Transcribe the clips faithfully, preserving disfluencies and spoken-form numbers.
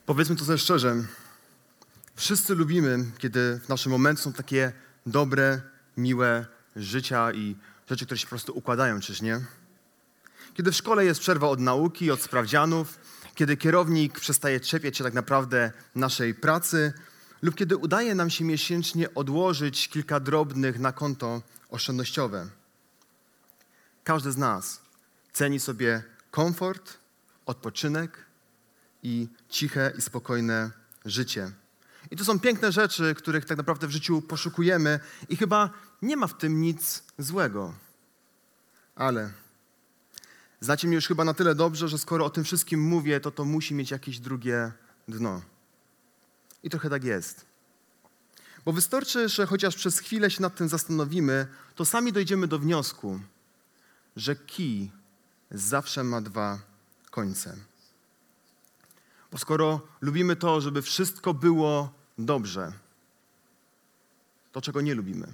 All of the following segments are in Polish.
Powiedzmy to sobie szczerze, wszyscy lubimy, kiedy w naszym momencie są takie dobre, miłe życia i rzeczy, które się po prostu układają, czyż nie? Kiedy w szkole jest przerwa od nauki, od sprawdzianów, kiedy kierownik przestaje czepiać się tak naprawdę naszej pracy lub kiedy udaje nam się miesięcznie odłożyć kilka drobnych na konto oszczędnościowe. Każdy z nas ceni sobie komfort, odpoczynek i ciche i spokojne życie. I to są piękne rzeczy, których tak naprawdę w życiu poszukujemy i chyba nie ma w tym nic złego. Ale znacie mnie już chyba na tyle dobrze, że skoro o tym wszystkim mówię, to to musi mieć jakieś drugie dno. I trochę tak jest. Bo wystarczy, że chociaż przez chwilę się nad tym zastanowimy, to sami dojdziemy do wniosku, że kij zawsze ma dwa końce. Bo skoro lubimy to, żeby wszystko było dobrze, to czego nie lubimy?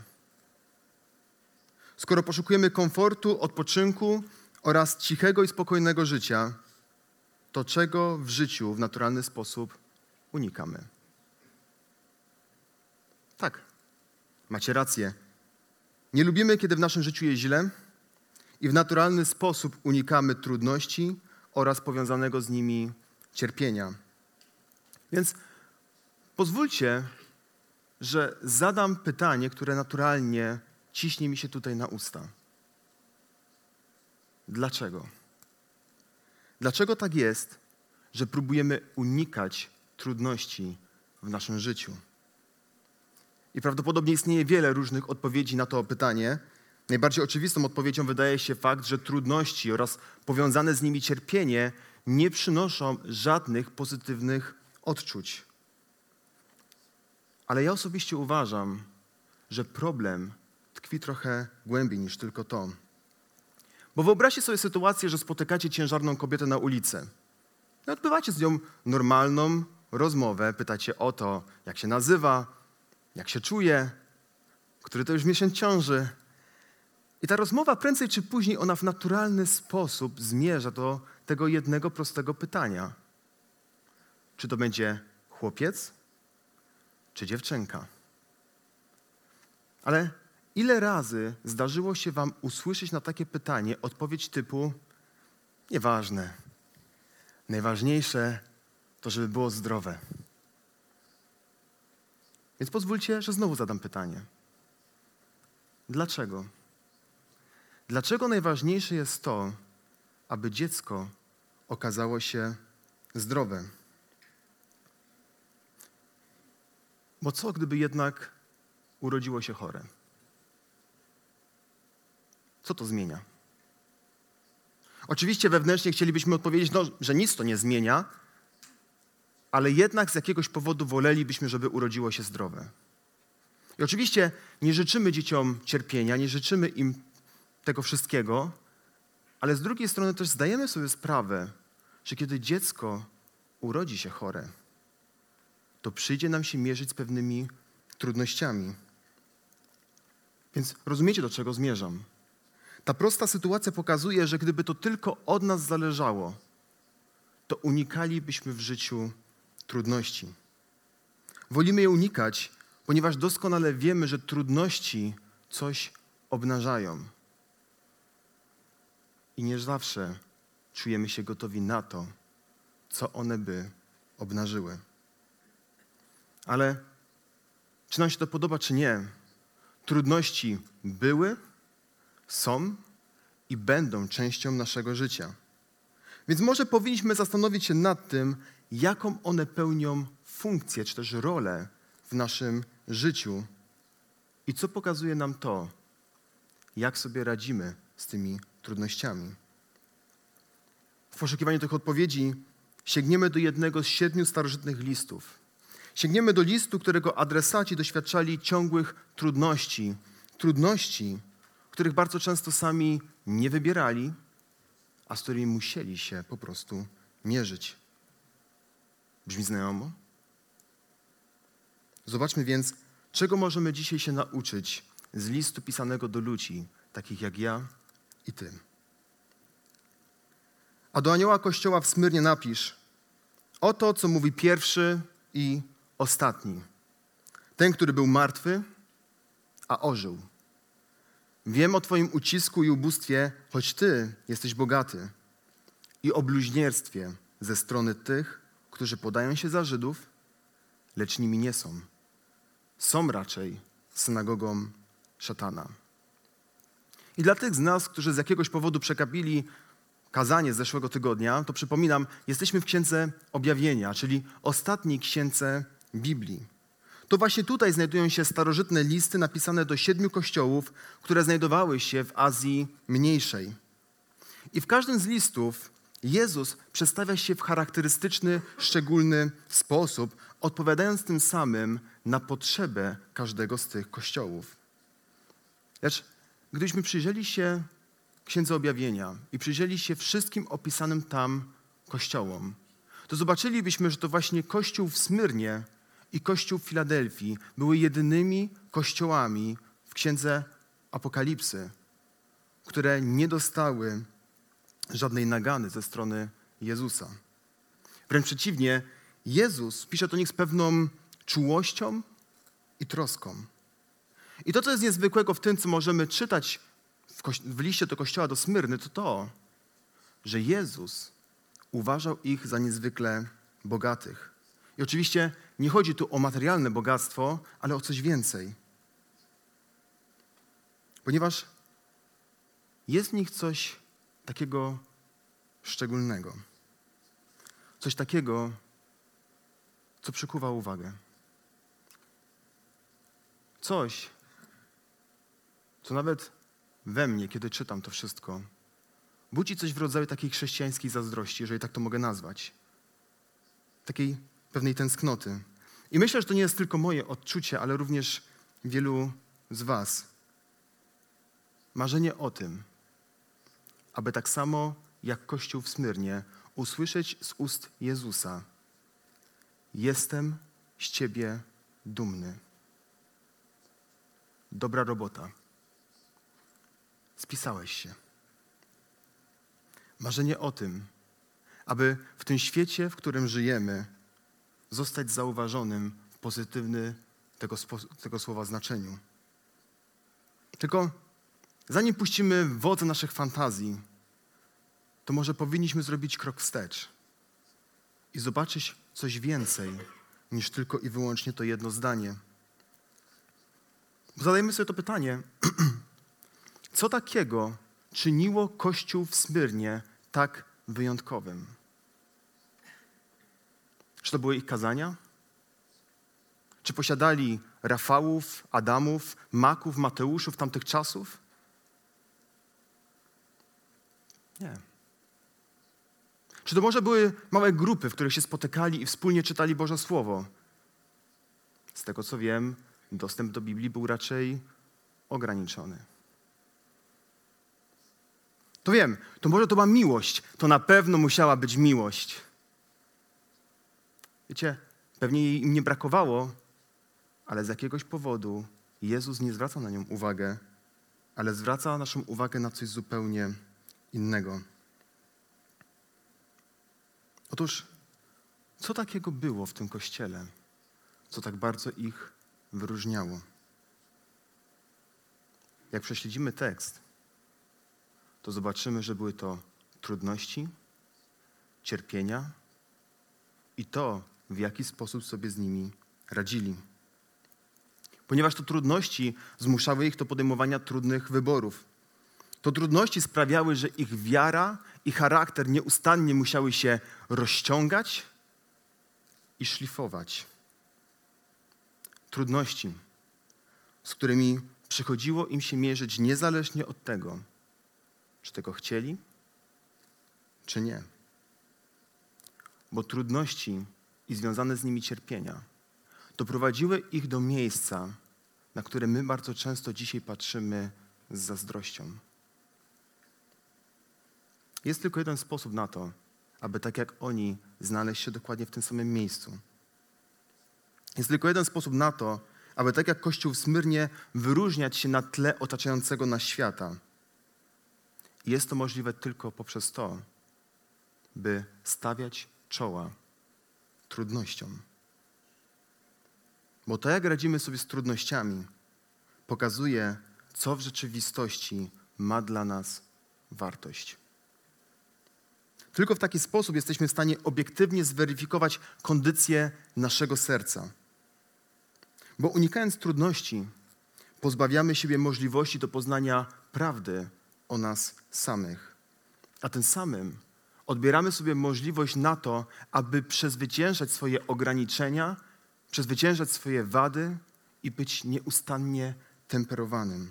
Skoro poszukujemy komfortu, odpoczynku oraz cichego i spokojnego życia, to czego w życiu w naturalny sposób unikamy? Tak, macie rację. Nie lubimy, kiedy w naszym życiu jest źle i w naturalny sposób unikamy trudności oraz powiązanego z nimi cierpienia. Więc pozwólcie, że zadam pytanie, które naturalnie ciśnie mi się tutaj na usta. Dlaczego? Dlaczego tak jest, że próbujemy unikać trudności w naszym życiu? I prawdopodobnie istnieje wiele różnych odpowiedzi na to pytanie. Najbardziej oczywistą odpowiedzią wydaje się fakt, że trudności oraz powiązane z nimi cierpienie nie przynoszą żadnych pozytywnych odczuć. Ale ja osobiście uważam, że problem tkwi trochę głębiej niż tylko to. Bo wyobraźcie sobie sytuację, że spotykacie ciężarną kobietę na ulicy. I odbywacie z nią normalną rozmowę, pytacie o to, jak się nazywa, jak się czuje, który to już miesiąc ciąży. I ta rozmowa prędzej czy później ona w naturalny sposób zmierza do tego jednego prostego pytania. Czy to będzie chłopiec, czy dziewczynka? Ale ile razy zdarzyło się wam usłyszeć na takie pytanie odpowiedź typu nieważne, najważniejsze to, żeby było zdrowe. Więc pozwólcie, że znowu zadam pytanie. Dlaczego? Dlaczego najważniejsze jest to, aby dziecko okazało się zdrowe? Bo co, gdyby jednak urodziło się chore? Co to zmienia? Oczywiście wewnętrznie chcielibyśmy odpowiedzieć, no, że nic to nie zmienia, ale jednak z jakiegoś powodu wolelibyśmy, żeby urodziło się zdrowe. I oczywiście nie życzymy dzieciom cierpienia, nie życzymy im tego wszystkiego, ale z drugiej strony też zdajemy sobie sprawę, że kiedy dziecko urodzi się chore, to przyjdzie nam się mierzyć z pewnymi trudnościami. Więc rozumiecie, do czego zmierzam? Ta prosta sytuacja pokazuje, że gdyby to tylko od nas zależało, to unikalibyśmy w życiu trudności. Wolimy je unikać, ponieważ doskonale wiemy, że trudności coś obnażają. I nie zawsze czujemy się gotowi na to, co one by obnażyły. Ale czy nam się to podoba, czy nie, trudności były, są i będą częścią naszego życia. Więc może powinniśmy zastanowić się nad tym, jaką one pełnią funkcję, czy też rolę w naszym życiu i co pokazuje nam to, jak sobie radzimy z tymi trudnościami. W poszukiwaniu tych odpowiedzi sięgniemy do jednego z siedmiu starożytnych listów. Sięgniemy do listu, którego adresaci doświadczali ciągłych trudności. Trudności, których bardzo często sami nie wybierali, a z którymi musieli się po prostu mierzyć. Brzmi znajomo? Zobaczmy więc, czego możemy dzisiaj się nauczyć z listu pisanego do ludzi, takich jak ja i ty. A do anioła kościoła w Smyrnie napisz: Oto, co mówi pierwszy i ostatni. Ten, który był martwy, a ożył. Wiem o twoim ucisku i ubóstwie, choć ty jesteś bogaty, i o bluźnierstwie ze strony tych, którzy podają się za Żydów, lecz nimi nie są. Są raczej synagogą szatana. I dla tych z nas, którzy z jakiegoś powodu przegapili kazanie z zeszłego tygodnia, to przypominam, jesteśmy w Księdze Objawienia, czyli ostatniej księdze Biblii. To właśnie tutaj znajdują się starożytne listy napisane do siedmiu kościołów, które znajdowały się w Azji Mniejszej. I w każdym z listów Jezus przedstawia się w charakterystyczny, szczególny sposób, odpowiadając tym samym na potrzebę każdego z tych kościołów. Lecz gdybyśmy przyjrzeli się Księdze Objawienia i przyjrzeli się wszystkim opisanym tam kościołom, to zobaczylibyśmy, że to właśnie kościół w Smyrnie i kościół w Filadelfii były jedynymi kościołami w Księdze Apokalipsy, które nie dostały żadnej nagany ze strony Jezusa. Wręcz przeciwnie, Jezus pisze do nich z pewną czułością i troską. I to, co jest niezwykłego w tym, co możemy czytać w, kości- w liście do kościoła do Smyrny, to to, że Jezus uważał ich za niezwykle bogatych. I oczywiście nie chodzi tu o materialne bogactwo, ale o coś więcej. Ponieważ jest w nich coś takiego szczególnego. Coś takiego, co przykuwa uwagę. Coś, co nawet we mnie, kiedy czytam to wszystko, budzi coś w rodzaju takiej chrześcijańskiej zazdrości, jeżeli tak to mogę nazwać. Takiej pewnej tęsknoty. I myślę, że to nie jest tylko moje odczucie, ale również wielu z was. Marzenie o tym, aby tak samo jak Kościół w Smyrnie usłyszeć z ust Jezusa: jestem z ciebie dumny. Dobra robota. Spisałeś się. Marzenie o tym, aby w tym świecie, w którym żyjemy, zostać zauważonym w pozytywny tego, tego słowa znaczeniu. Tylko zanim puścimy wodze naszych fantazji, to może powinniśmy zrobić krok wstecz i zobaczyć coś więcej niż tylko i wyłącznie to jedno zdanie. Zadajmy sobie to pytanie, co takiego czyniło Kościół w Smyrnie tak wyjątkowym? Czy to były ich kazania? Czy posiadali Rafałów, Adamów, Maków, Mateuszów tamtych czasów? Nie. Czy to może były małe grupy, w których się spotykali i wspólnie czytali Boże Słowo? Z tego co wiem, dostęp do Biblii był raczej ograniczony. To wiem, to może to była miłość. To na pewno musiała być miłość. Wiecie, pewnie jej im nie brakowało, ale z jakiegoś powodu Jezus nie zwraca na nią uwagę, ale zwraca naszą uwagę na coś zupełnie innego. Otóż, co takiego było w tym kościele, co tak bardzo ich wyróżniało? Jak prześledzimy tekst, to zobaczymy, że były to trudności, cierpienia i to, w jaki sposób sobie z nimi radzili. Ponieważ to trudności zmuszały ich do podejmowania trudnych wyborów. To trudności sprawiały, że ich wiara i charakter nieustannie musiały się rozciągać i szlifować. Trudności, z którymi przychodziło im się mierzyć niezależnie od tego, czy tego chcieli, czy nie. Bo trudności i związane z nimi cierpienia doprowadziły ich do miejsca, na które my bardzo często dzisiaj patrzymy z zazdrością. Jest tylko jeden sposób na to, aby tak jak oni znaleźć się dokładnie w tym samym miejscu. Jest tylko jeden sposób na to, aby tak jak Kościół w Smyrnie wyróżniać się na tle otaczającego nas świata. I jest to możliwe tylko poprzez to, by stawiać czoła trudnościom. Bo to, jak radzimy sobie z trudnościami, pokazuje, co w rzeczywistości ma dla nas wartość. Tylko w taki sposób jesteśmy w stanie obiektywnie zweryfikować kondycję naszego serca. Bo unikając trudności, pozbawiamy siebie możliwości do poznania prawdy o nas samych. A tym samym odbieramy sobie możliwość na to, aby przezwyciężać swoje ograniczenia, przezwyciężać swoje wady i być nieustannie temperowanym.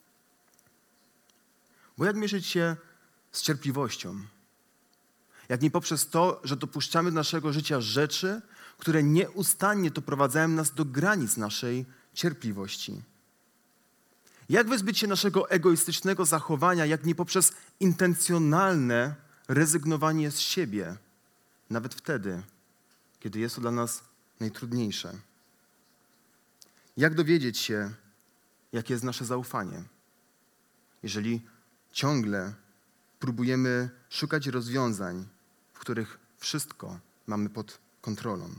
Bo jak mierzyć się z cierpliwością? Jak nie poprzez to, że dopuszczamy do naszego życia rzeczy, które nieustannie doprowadzają nas do granic naszej cierpliwości. Jak wyzbyć się naszego egoistycznego zachowania, jak nie poprzez intencjonalne rezygnowanie z siebie, nawet wtedy, kiedy jest to dla nas najtrudniejsze. Jak dowiedzieć się, jakie jest nasze zaufanie, jeżeli ciągle próbujemy szukać rozwiązań, w których wszystko mamy pod kontrolą.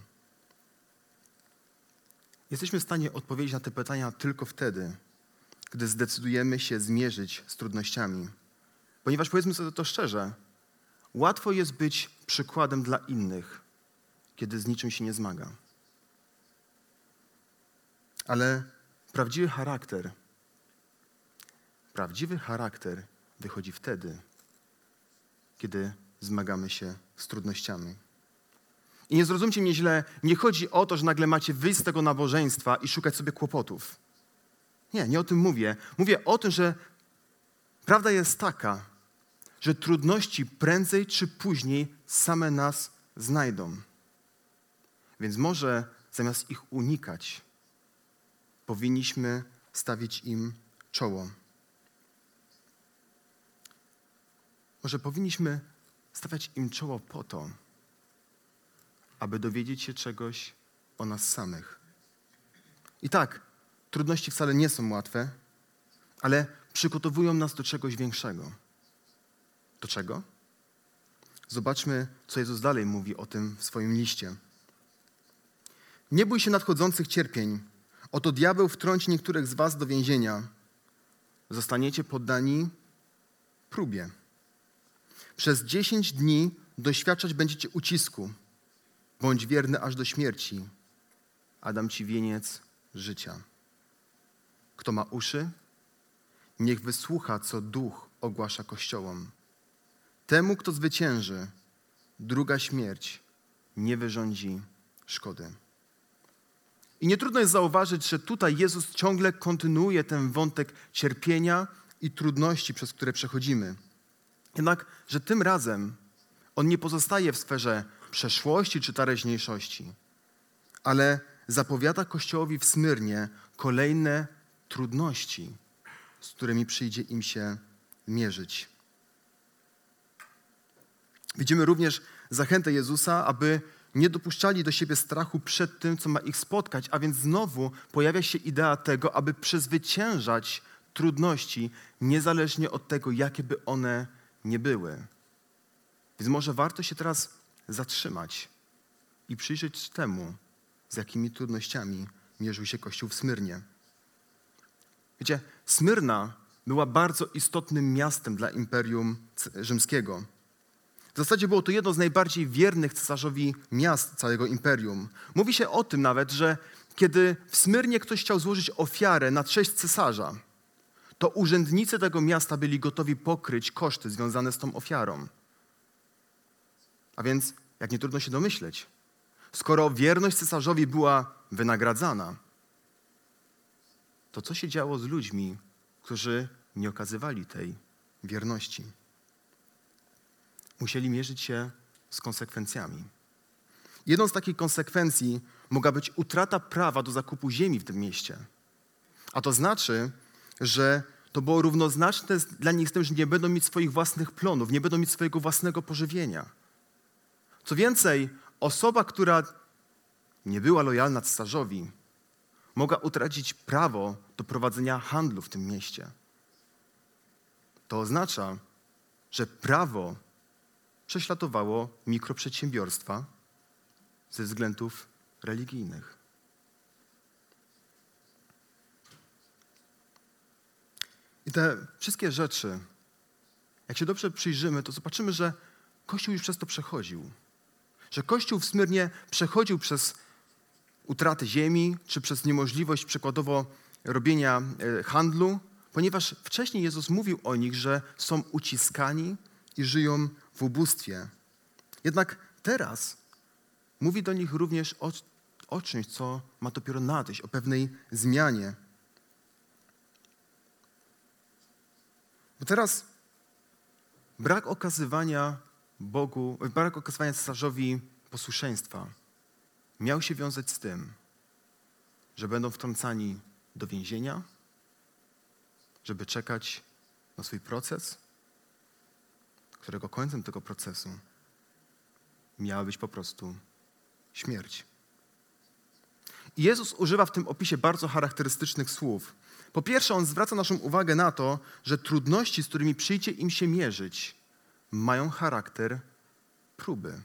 Jesteśmy w stanie odpowiedzieć na te pytania tylko wtedy, gdy zdecydujemy się zmierzyć z trudnościami. Ponieważ, powiedzmy sobie to szczerze, łatwo jest być przykładem dla innych, kiedy z niczym się nie zmaga. Ale prawdziwy charakter, prawdziwy charakter wychodzi wtedy, kiedy zmagamy się z trudnościami. I nie zrozumcie mnie źle, nie chodzi o to, że nagle macie wyjść z tego nabożeństwa i szukać sobie kłopotów. Nie, nie o tym mówię. Mówię o tym, że prawda jest taka, że trudności prędzej czy później same nas znajdą. Więc może zamiast ich unikać, powinniśmy stawić im czoło. Może powinniśmy stawiać im czoło po to, aby dowiedzieć się czegoś o nas samych. I tak, trudności wcale nie są łatwe, ale przygotowują nas do czegoś większego. Do czego? Zobaczmy, co Jezus dalej mówi o tym w swoim liście. Nie bój się nadchodzących cierpień. Oto diabeł wtrąci niektórych z was do więzienia. Zostaniecie poddani próbie. Przez dziesięć dni doświadczać będziecie ucisku. Bądź wierny aż do śmierci, a dam ci wieniec życia. Kto ma uszy, niech wysłucha, co Duch ogłasza Kościołom. Temu, kto zwycięży, druga śmierć nie wyrządzi szkody. I nie trudno jest zauważyć, że tutaj Jezus ciągle kontynuuje ten wątek cierpienia i trudności, przez które przechodzimy. Jednak, że tym razem On nie pozostaje w sferze przeszłości czy teraźniejszości, ale zapowiada Kościołowi w Smyrnie kolejne trudności, z którymi przyjdzie im się mierzyć. Widzimy również zachętę Jezusa, aby nie dopuszczali do siebie strachu przed tym, co ma ich spotkać, a więc znowu pojawia się idea tego, aby przezwyciężać trudności, niezależnie od tego, jakie by one nie były. Więc może warto się teraz zatrzymać i przyjrzeć temu, z jakimi trudnościami mierzył się Kościół w Smyrnie. Wiecie, Smyrna była bardzo istotnym miastem dla Imperium Rzymskiego. W zasadzie było to jedno z najbardziej wiernych cesarzowi miast całego imperium. Mówi się o tym nawet, że kiedy w Smyrnie ktoś chciał złożyć ofiarę na cześć cesarza, to urzędnicy tego miasta byli gotowi pokryć koszty związane z tą ofiarą. A więc, jak nie trudno się domyśleć, skoro wierność cesarzowi była wynagradzana, to co się działo z ludźmi, którzy nie okazywali tej wierności? Musieli mierzyć się z konsekwencjami. Jedną z takich konsekwencji mogła być utrata prawa do zakupu ziemi w tym mieście. A to znaczy, że to było równoznaczne dla nich z tym, że nie będą mieć swoich własnych plonów, nie będą mieć swojego własnego pożywienia. Co więcej, osoba, która nie była lojalna cesarzowi, mogła utracić prawo do prowadzenia handlu w tym mieście. To oznacza, że prawo prześladowało mikroprzedsiębiorstwa, ze względów religijnych. I te wszystkie rzeczy, jak się dobrze przyjrzymy, to zobaczymy, że Kościół już przez to przechodził. Że Kościół w Smyrnie przechodził przez utratę ziemi, czy przez niemożliwość przykładowo robienia handlu, ponieważ wcześniej Jezus mówił o nich, że są uciskani i żyją w ubóstwie. Jednak teraz mówi do nich również o, o czymś, co ma dopiero nadejść, o pewnej zmianie. Bo teraz brak okazywania Bogu, brak okazywania cesarzowi posłuszeństwa miał się wiązać z tym, że będą wtrącani do więzienia, żeby czekać na swój proces, którego końcem tego procesu miała być po prostu śmierć. I Jezus używa w tym opisie bardzo charakterystycznych słów. Po pierwsze, On zwraca naszą uwagę na to, że trudności, z którymi przyjdzie im się mierzyć, mają charakter próby.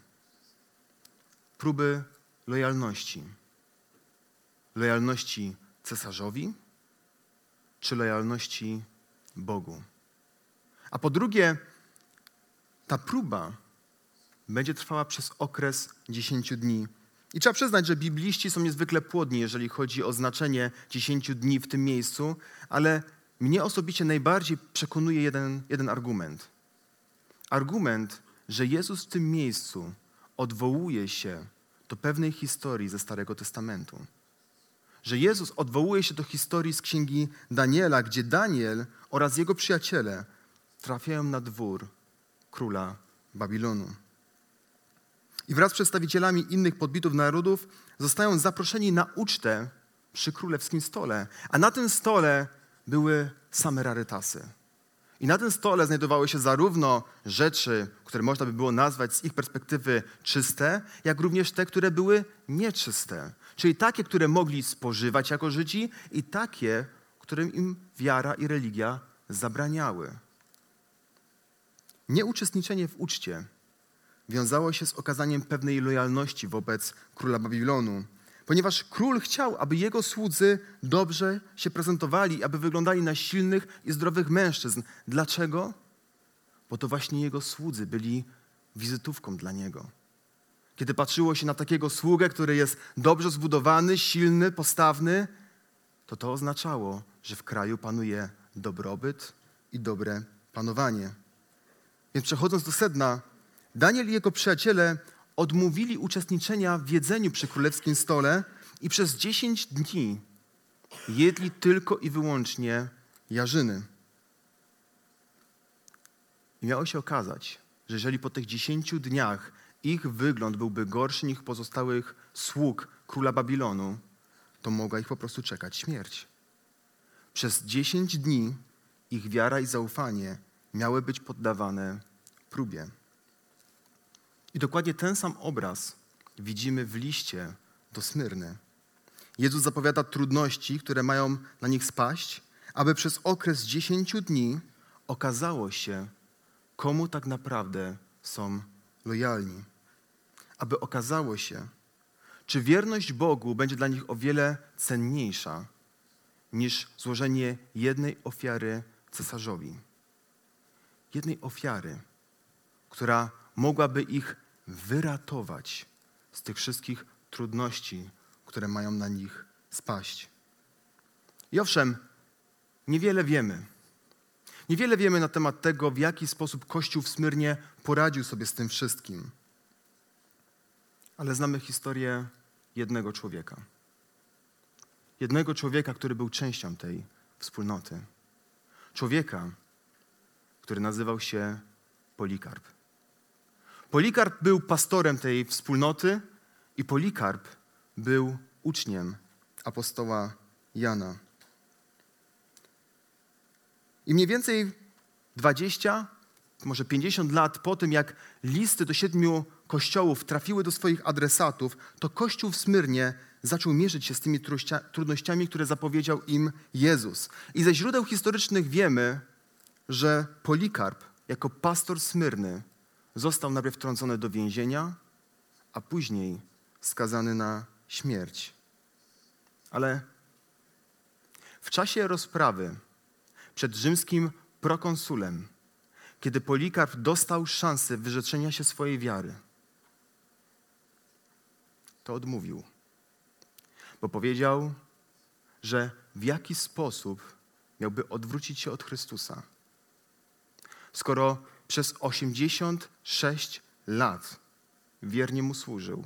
Próby lojalności. Lojalności cesarzowi czy lojalności Bogu. A po drugie, ta próba będzie trwała przez okres dziesięciu dni. I trzeba przyznać, że bibliści są niezwykle płodni, jeżeli chodzi o znaczenie dziesięciu dni w tym miejscu, ale mnie osobiście najbardziej przekonuje jeden, jeden argument. Argument, że Jezus w tym miejscu odwołuje się do pewnej historii ze Starego Testamentu. Że Jezus odwołuje się do historii z księgi Daniela, gdzie Daniel oraz jego przyjaciele trafiają na dwór króla Babilonu. I wraz z przedstawicielami innych podbitów narodów zostają zaproszeni na ucztę przy królewskim stole. A na tym stole były same rarytasy. I na tym stole znajdowały się zarówno rzeczy, które można by było nazwać z ich perspektywy czyste, jak również te, które były nieczyste. Czyli takie, które mogli spożywać jako Żydzi i takie, którym im wiara i religia zabraniały. Nieuczestniczenie w uczcie wiązało się z okazaniem pewnej lojalności wobec króla Babilonu, ponieważ król chciał, aby jego słudzy dobrze się prezentowali, aby wyglądali na silnych i zdrowych mężczyzn. Dlaczego? Bo to właśnie jego słudzy byli wizytówką dla niego. Kiedy patrzyło się na takiego sługę, który jest dobrze zbudowany, silny, postawny, to to oznaczało, że w kraju panuje dobrobyt i dobre panowanie. Więc przechodząc do sedna, Daniel i jego przyjaciele odmówili uczestniczenia w jedzeniu przy królewskim stole i przez dziesięć dni jedli tylko i wyłącznie jarzyny. I miało się okazać, że jeżeli po tych dziesięciu dniach ich wygląd byłby gorszy niż pozostałych sług króla Babilonu, to mogła ich po prostu czekać śmierć. Przez dziesięć dni ich wiara i zaufanie miały być poddawane próbie. I dokładnie ten sam obraz widzimy w liście do Smyrny. Jezus zapowiada trudności, które mają na nich spaść, aby przez okres dziesięciu dni okazało się, komu tak naprawdę są lojalni. Aby okazało się, czy wierność Bogu będzie dla nich o wiele cenniejsza niż złożenie jednej ofiary cesarzowi. Jednej ofiary, która mogłaby ich wyratować z tych wszystkich trudności, które mają na nich spaść. I owszem, niewiele wiemy. Niewiele wiemy na temat tego, w jaki sposób Kościół w Smyrnie poradził sobie z tym wszystkim. Ale znamy historię jednego człowieka. Jednego człowieka, który był częścią tej wspólnoty. Człowieka, który nazywał się Polikarp. Polikarp był pastorem tej wspólnoty i Polikarp był uczniem apostoła Jana. I mniej więcej dwadzieścia, może pięćdziesiąt lat po tym, jak listy do siedmiu kościołów trafiły do swoich adresatów, to Kościół w Smyrnie zaczął mierzyć się z tymi trudnościami, które zapowiedział im Jezus. I ze źródeł historycznych wiemy, że Polikarp jako pastor Smyrny został najpierw wtrącony do więzienia, a później skazany na śmierć. Ale w czasie rozprawy przed rzymskim prokonsulem, kiedy Polikarp dostał szansę wyrzeczenia się swojej wiary, to odmówił, bo powiedział, że w jaki sposób miałby odwrócić się od Chrystusa, skoro przez osiemdziesiąt sześć lat wiernie mu służył.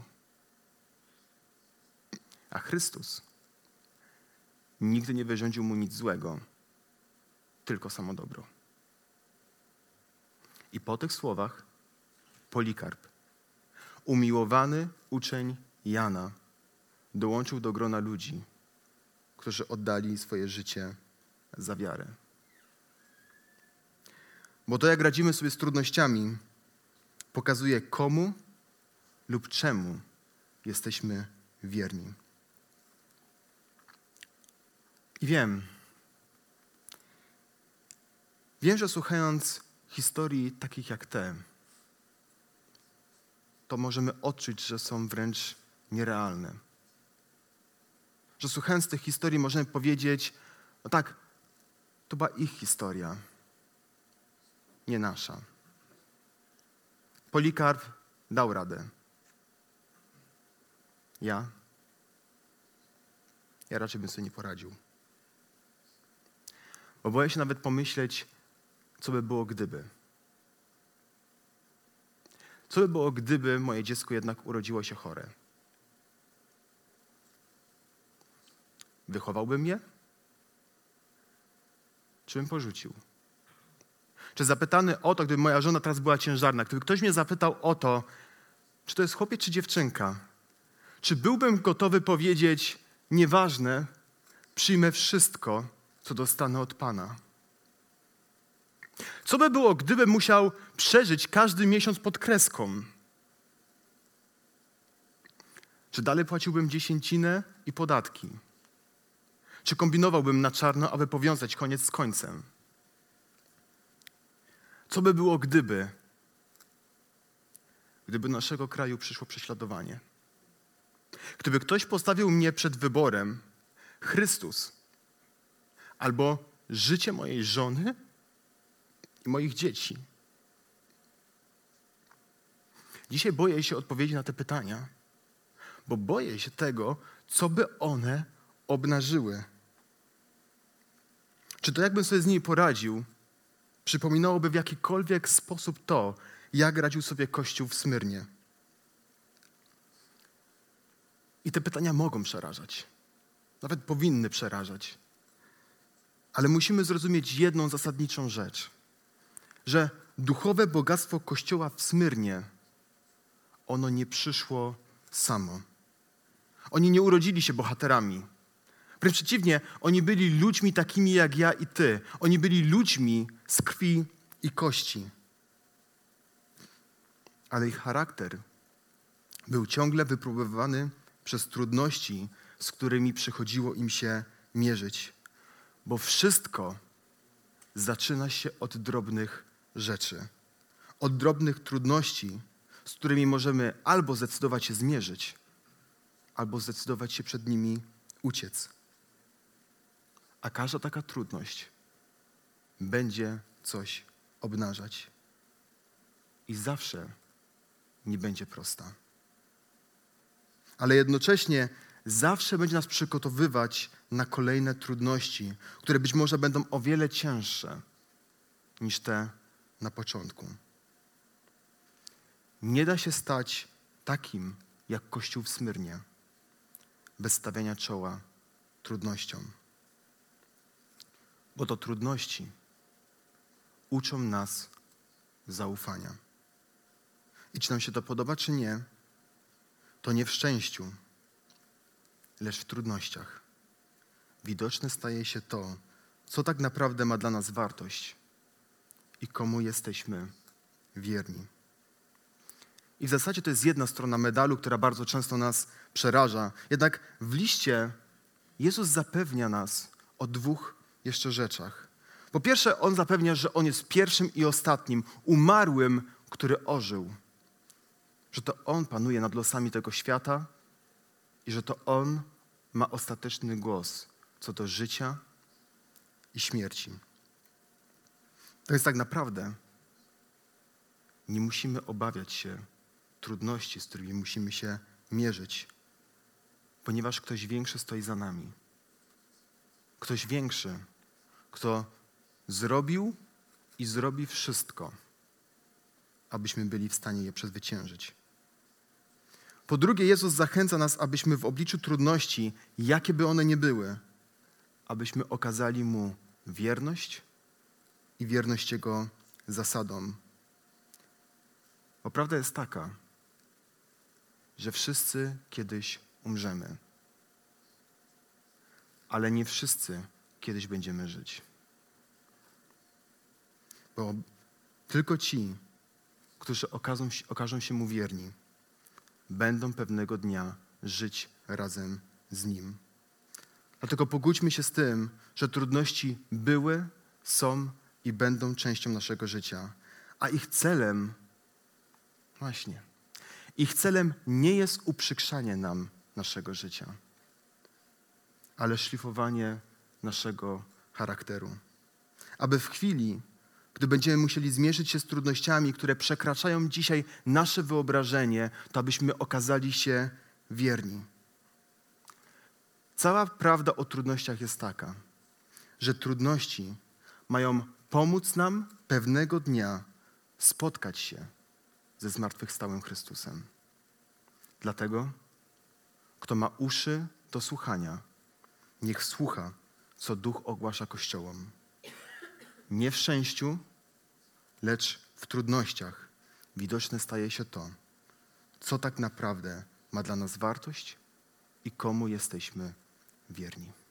A Chrystus nigdy nie wyrządził mu nic złego, tylko samo dobro. I po tych słowach Polikarp, umiłowany uczeń Jana, dołączył do grona ludzi, którzy oddali swoje życie za wiarę. Bo to, jak radzimy sobie z trudnościami, pokazuje, komu lub czemu jesteśmy wierni. I wiem, wiem, że słuchając historii takich jak te, to możemy odczuć, że są wręcz nierealne. Że słuchając tych historii możemy powiedzieć, no tak, to była ich historia, nie nasza. Polikarp dał radę. Ja? Ja raczej bym sobie nie poradził. Bo boję się nawet pomyśleć, co by było gdyby. Co by było, gdyby moje dziecko jednak urodziło się chore? Wychowałbym je? Czy bym porzucił? Czy zapytany o to, gdyby moja żona teraz była ciężarna, gdyby ktoś mnie zapytał o to, czy to jest chłopiec, czy dziewczynka, czy byłbym gotowy powiedzieć, nieważne, przyjmę wszystko, co dostanę od Pana? Co by było, gdybym musiał przeżyć każdy miesiąc pod kreską? Czy dalej płaciłbym dziesięcinę i podatki? Czy kombinowałbym na czarno, aby powiązać koniec z końcem? Co by było, gdyby, gdyby do naszego kraju przyszło prześladowanie? Gdyby ktoś postawił mnie przed wyborem Chrystus albo życie mojej żony i moich dzieci. Dzisiaj boję się odpowiedzi na te pytania, bo boję się tego, co by one obnażyły. Czy to, jakbym sobie z nimi poradził, przypominałoby w jakikolwiek sposób to, jak radził sobie Kościół w Smyrnie? I te pytania mogą przerażać. Nawet powinny przerażać. Ale musimy zrozumieć jedną zasadniczą rzecz. Że duchowe bogactwo Kościoła w Smyrnie, ono nie przyszło samo. Oni nie urodzili się bohaterami. Wręcz przeciwnie, oni byli ludźmi takimi jak ja i ty. Oni byli ludźmi z krwi i kości. Ale ich charakter był ciągle wypróbowany przez trudności, z którymi przychodziło im się mierzyć. Bo wszystko zaczyna się od drobnych rzeczy. Od drobnych trudności, z którymi możemy albo zdecydować się zmierzyć, albo zdecydować się przed nimi uciec. A każda taka trudność będzie coś obnażać. I zawsze nie będzie prosta. Ale jednocześnie zawsze będzie nas przygotowywać na kolejne trudności, które być może będą o wiele cięższe niż te na początku. Nie da się stać takim jak Kościół w Smyrnie, bez stawiania czoła trudnościom. Bo to trudności uczą nas zaufania. I czy nam się to podoba, czy nie, to nie w szczęściu, lecz w trudnościach widoczne staje się to, co tak naprawdę ma dla nas wartość i komu jesteśmy wierni. I w zasadzie to jest jedna strona medalu, która bardzo często nas przeraża. Jednak w liście Jezus zapewnia nas o dwóch jeszcze rzeczach. Po pierwsze, On zapewnia, że On jest pierwszym i ostatnim, umarłym, który ożył. Że to On panuje nad losami tego świata i że to On ma ostateczny głos co do życia i śmierci. To jest tak naprawdę, nie musimy obawiać się trudności, z którymi musimy się mierzyć, ponieważ ktoś większy stoi za nami. Ktoś większy, kto zrobił i zrobi wszystko, abyśmy byli w stanie je przezwyciężyć. Po drugie, Jezus zachęca nas, abyśmy w obliczu trudności, jakie by one nie były, abyśmy okazali Mu wierność i wierność Jego zasadom. Bo prawda jest taka, że wszyscy kiedyś umrzemy, ale nie wszyscy kiedyś będziemy żyć. Bo tylko ci, którzy okażą się, okażą się Mu wierni, będą pewnego dnia żyć razem z Nim. Dlatego pogódźmy się z tym, że trudności były, są i będą częścią naszego życia. A ich celem, właśnie, ich celem nie jest uprzykrzanie nam naszego życia, ale szlifowanie naszego charakteru. Aby w chwili, gdy będziemy musieli zmierzyć się z trudnościami, które przekraczają dzisiaj nasze wyobrażenie, to abyśmy okazali się wierni. Cała prawda o trudnościach jest taka, że trudności mają pomóc nam pewnego dnia spotkać się ze zmartwychwstałym Chrystusem. Dlatego, kto ma uszy do słuchania, niech słucha, co Duch ogłasza Kościołom. Nie w szczęściu, lecz w trudnościach widoczne staje się to, co tak naprawdę ma dla nas wartość i komu jesteśmy wierni.